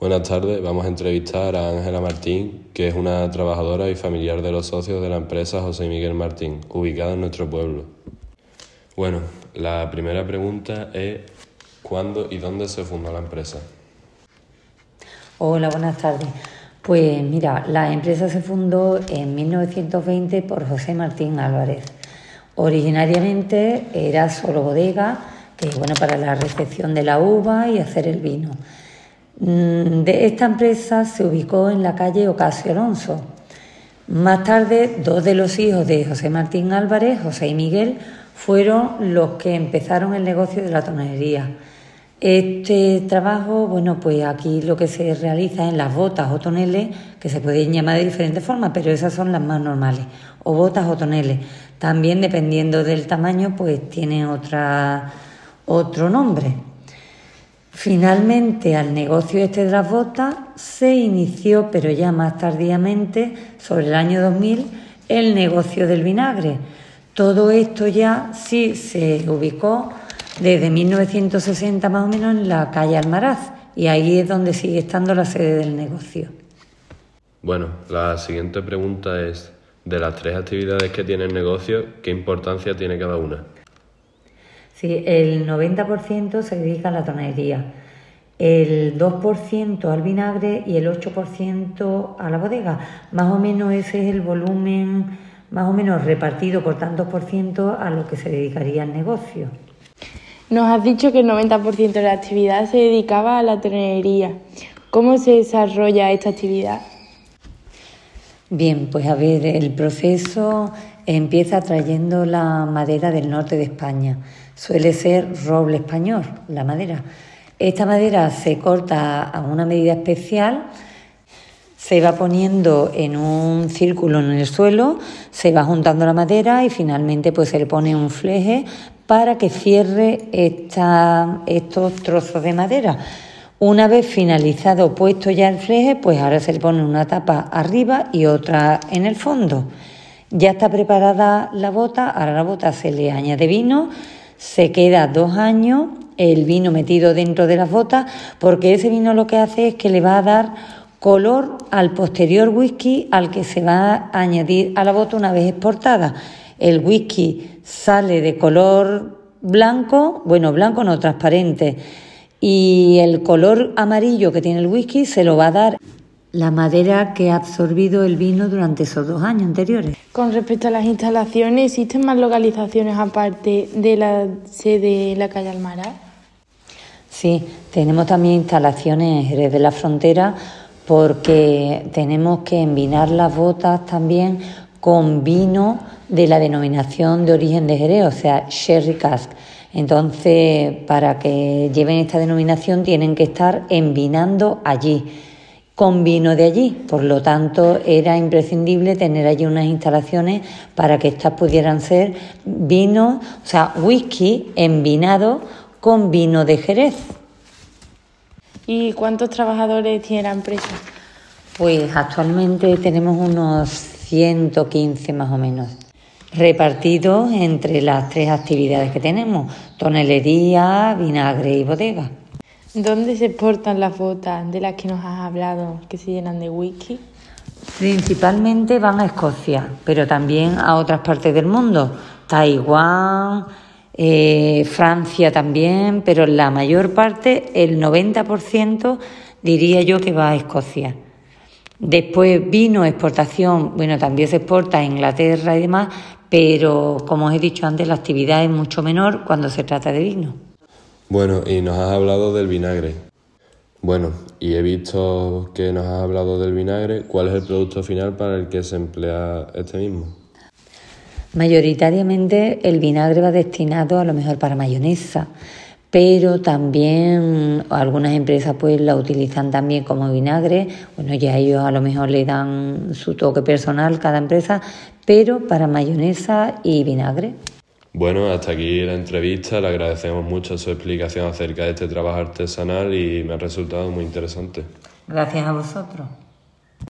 Buenas tardes, vamos a entrevistar a Ángela Martín, que es una trabajadora y familiar de los socios de la empresa José Miguel Martín, ubicada en nuestro pueblo. Bueno, la primera pregunta es ¿cuándo y dónde se fundó la empresa? Hola, buenas tardes. Pues mira, la empresa se fundó en 1920 por José Martín Álvarez. Originariamente era solo bodega, que es bueno para la recepción de la uva y hacer el vino. De esta empresa se ubicó en la calle Ocasio Alonso. Más tarde, dos de los hijos de José Martín Álvarez, José y Miguel, fueron los que empezaron el negocio de la tonelería. Este trabajo, bueno, pues aquí lo que se realiza en las botas o toneles, que se pueden llamar de diferentes formas, pero esas son las más normales, o botas o toneles. También, dependiendo del tamaño, pues tienen otro nombre. Finalmente, al negocio este de las botas se inició, pero ya más tardíamente, sobre el año 2000, el negocio del vinagre. Todo esto ya sí se ubicó desde 1960 más o menos en la calle Almaraz, y ahí es donde sigue estando la sede del negocio. Bueno, la siguiente pregunta es, de las 3 actividades que tiene el negocio, ¿qué importancia tiene cada una? Sí, el 90% se dedica a la tonelería, el 2% al vinagre y el 8% a la bodega. Más o menos ese es el volumen, más o menos repartido por tantos por ciento a lo que se dedicaría al negocio. Nos has dicho que el 90% de la actividad se dedicaba a la tonelería. ¿Cómo se desarrolla esta actividad? Bien, pues a ver, el proceso empieza trayendo la madera del norte de España. Suele ser roble español, la madera. Esta madera se corta a una medida especial, se va poniendo en un círculo en el suelo, se va juntando la madera y finalmente pues se le pone un fleje para que cierre estos trozos de madera. Una vez finalizado, puesto ya el fleje, pues ahora se le pone una tapa arriba y otra en el fondo. Ya está preparada la bota, ahora a la bota se le añade vino, se queda 2 años el vino metido dentro de las botas, porque ese vino lo que hace es que le va a dar color al posterior whisky al que se va a añadir a la bota una vez exportada. El whisky sale de color blanco, bueno, blanco no, transparente, y el color amarillo que tiene el whisky se lo va a dar la madera que ha absorbido el vino durante esos 2 años anteriores. Con respecto a las instalaciones, ¿existen más localizaciones aparte de la sede en la calle Almaraz? Sí, tenemos también instalaciones en Jerez de la Frontera, porque tenemos que envinar las botas también con vino de la denominación de origen de Jerez, o sea, Sherry Cask. Entonces, para que lleven esta denominación tienen que estar envinando allí, con vino de allí. Por lo tanto, era imprescindible tener allí unas instalaciones para que estas pudieran ser vinos, o sea, whisky envinado con vino de Jerez. ¿Y cuántos trabajadores tiene la empresa? Pues actualmente tenemos unos 115 más o menos, repartidos entre las 3 actividades que tenemos: tonelería, vinagre y bodega. ¿Dónde se exportan las botas de las que nos has hablado, que se llenan de whisky? Principalmente van a Escocia, pero también a otras partes del mundo, Taiwán, Francia también, pero la mayor parte, el 90%, diría yo que va a Escocia. Después vino, exportación, bueno, también se exporta a Inglaterra y demás, pero como os he dicho antes, la actividad es mucho menor cuando se trata de vino. Bueno, y nos has hablado del vinagre. Bueno, y he visto que nos has hablado del vinagre. ¿Cuál es el producto final para el que se emplea este mismo? Mayoritariamente el vinagre va destinado a lo mejor para mayonesa, pero también algunas empresas pues la utilizan también como vinagre. Bueno, ya ellos a lo mejor le dan su toque personal cada empresa, pero para mayonesa y vinagre. Bueno, hasta aquí la entrevista. Le agradecemos mucho su explicación acerca de este trabajo artesanal y me ha resultado muy interesante. Gracias a vosotros.